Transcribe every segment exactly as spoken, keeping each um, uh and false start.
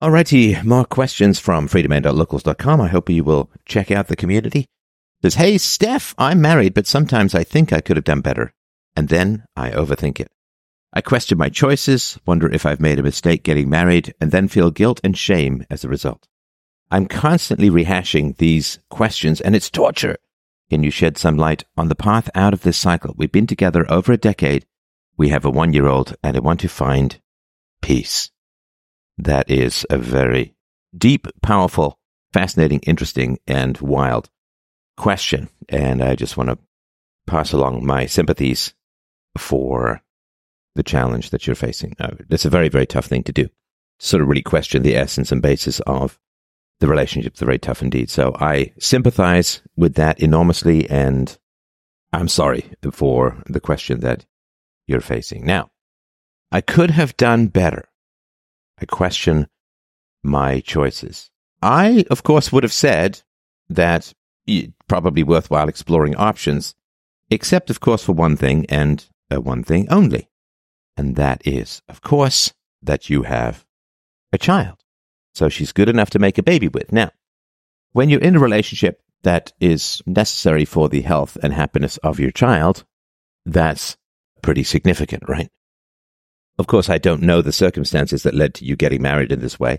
Alrighty, more questions from freedomain dot locals dot com. I hope you will check out the community. It says, hey, Steph, I'm married, but sometimes I think I could have done better. And then I overthink it. I question my choices, wonder if I've made a mistake getting married, and then feel guilt and shame as a result. I'm constantly rehashing these questions, and it's torture. Can you shed some light on the path out of this cycle? We've been together over a decade. We have a one-year-old, and I want to find peace. That is a very deep, powerful, fascinating, interesting, and wild question. And I just want to pass along my sympathies for the challenge that you're facing. Uh, it's a very, very tough thing to do. Sort of really question the essence and basis of the relationship. It's very tough indeed. So I sympathize with that enormously, and I'm sorry for the question that you're facing. Now, I could have done better. I question my choices. I, of course, would have said that it's probably worthwhile exploring options, except, of course, for one thing and uh, one thing only. And that is, of course, that you have a child. So she's good enough to make a baby with. Now, when you're in a relationship that is necessary for the health and happiness of your child, that's pretty significant, right? Of course, I don't know the circumstances that led to you getting married in this way.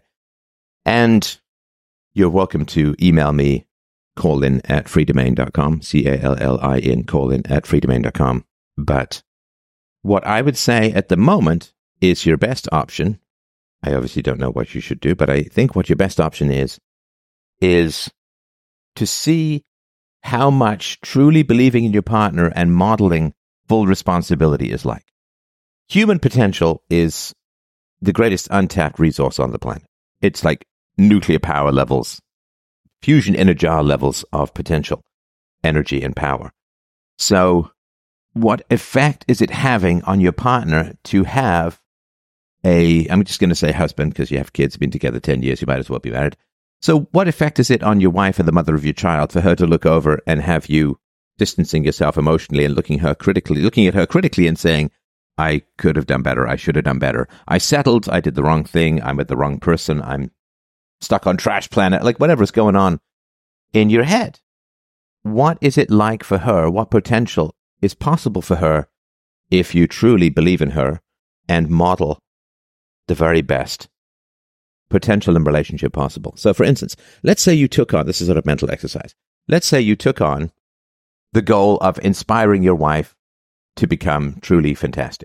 And you're welcome to email me, callin at freedomain dot com, C A L L I N, callin at freedomain dot com. But what I would say at the moment is your best option. I obviously don't know what you should do, but I think what your best option is, is to see how much truly believing in your partner and modeling full responsibility is like. Human potential is the greatest untapped resource on the planet. It's like nuclear power levels, fusion energy levels of potential, energy and power. So what effect is it having on your partner to have a, I'm just going to say husband because you have kids, been together ten years, you might as well be married. So what effect is it on your wife and the mother of your child for her to look over and have you distancing yourself emotionally and looking her critically, looking at her critically and saying, I could have done better. I should have done better. I settled. I did the wrong thing. I'm with the wrong person. I'm stuck on trash planet. Like whatever's going on in your head. What is it like for her? What potential is possible for her if you truly believe in her and model the very best potential in relationship possible? So for instance, let's say you took on, this is sort of mental exercise. Let's say you took on the goal of inspiring your wife to become truly fantastic.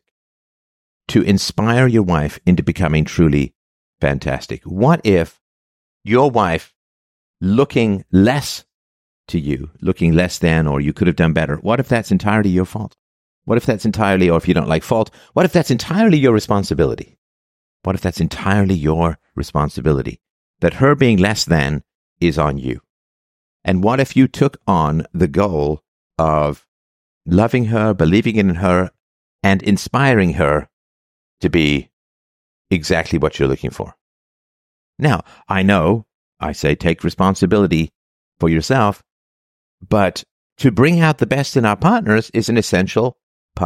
To inspire your wife into becoming truly fantastic. What if your wife, looking less to you, looking less than, or you could have done better, what if that's entirely your fault? What if that's entirely, or if you don't like fault, what if that's entirely your responsibility? What if that's entirely your responsibility? That her being less than is on you. And what if you took on the goal of loving her, believing in her, and inspiring her to be exactly what you're looking for? Now, I know, I say take responsibility for yourself, but to bring out the best in our partners is an essential